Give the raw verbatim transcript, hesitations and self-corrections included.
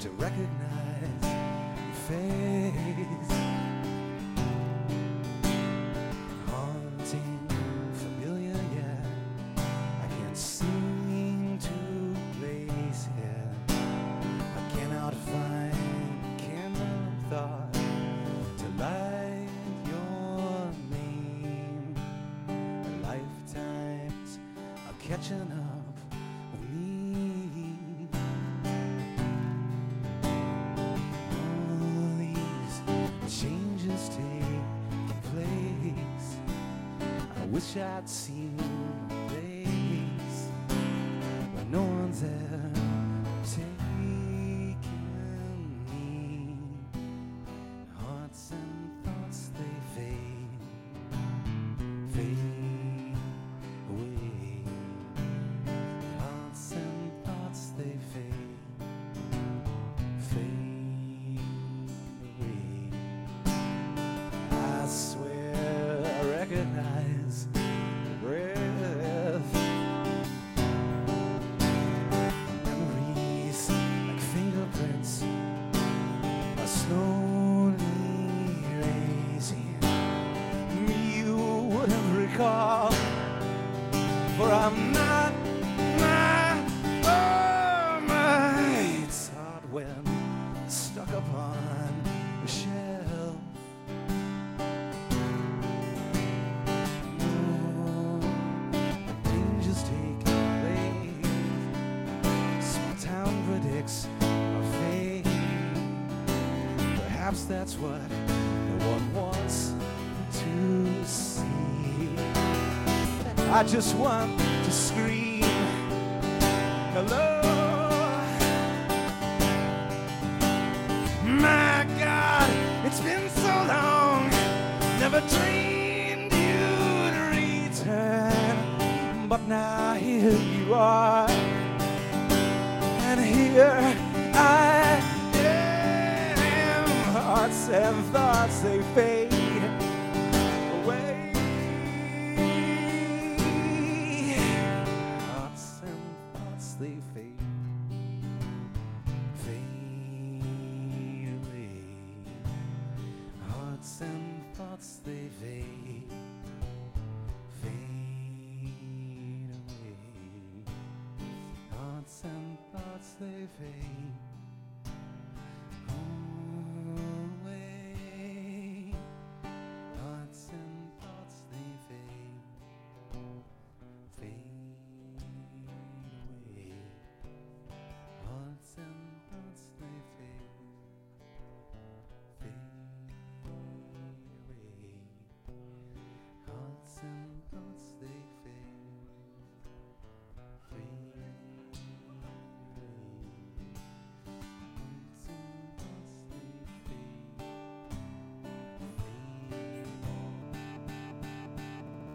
to recognize your face. Haunting, familiar, yeah. I can't seem to place it. I cannot find, cannot thought to light your name. Lifetimes are catching up with me. All these changes taking place. I wish I'd seen a place where no one's ever taken me. Hearts and thoughts, they fade, fade away. Hearts and thoughts, they fade, fade away. I swear I recognize your breath. Memories like fingerprints are slowly erasing. You wouldn't recall, for I'm not my, oh my. It's hard when stuck upon the shelf. Oh, dangers take place. Small town predicts our fate. Perhaps that's what no one wants to see. I just want to scream, hello. My God, it's been so long. Never dreamed you'd return, but now here you are, and here I am. Hearts and thoughts, they fade away. Hearts and thoughts, they fade, fade away. Hearts and thoughts, they fade, fade away. Hearts and thoughts, they fade away. Hearts and thoughts, they fade, fade away. Hearts and thoughts, they fade, fade away. Hearts and thoughts, they fade, fade